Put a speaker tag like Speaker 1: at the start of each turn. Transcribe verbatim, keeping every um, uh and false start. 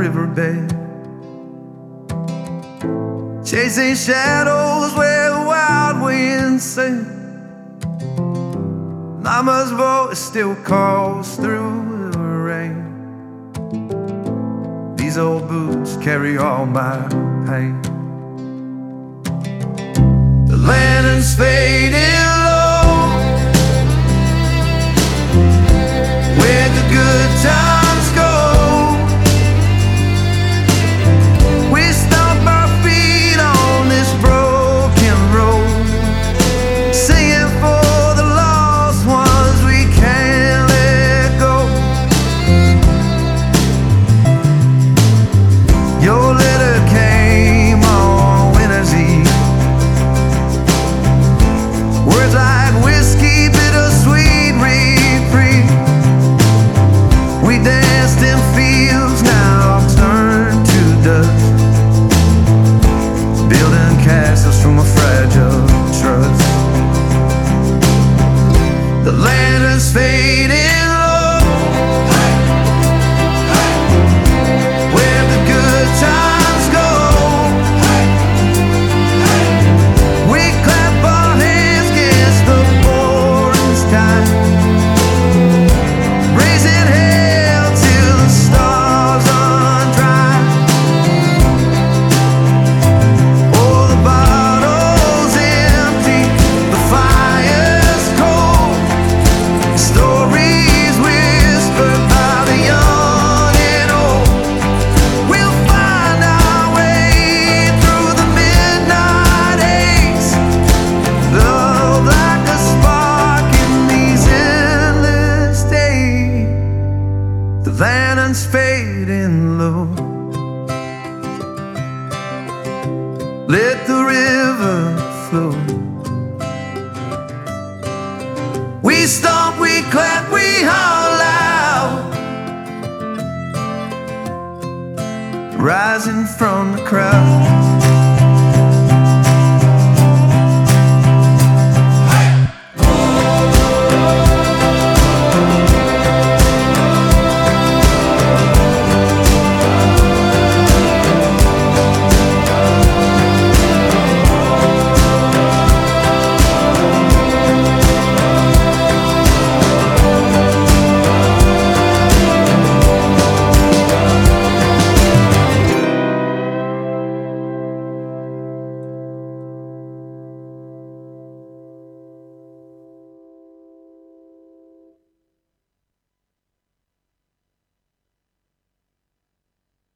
Speaker 1: riverbed, chasing shadows where the wild winds sing. Mama's voice still calls through the rain. These old boots carry all my pain. The lantern's fading low, where the good times go. We stomp our feet on this broken road, singing for the lost ones we can't let go. Your letter came on winter's eve, words like whiskey, bittersweet reprieve. We danced in fields now turned to dust, building castles from a fragile trust. The lantern's fading low, where the good times go. We clap our hands against the pouring sky, raising hell till the stars undry. Oh, the bottle's empty, the fire's cold, stories whispered by the young and old. We'll find our way through the midnight haze, love like a spark in these endless days. The lantern's fading low, let the river flow. We stomp, we clap, we howl out, rising from the crowd.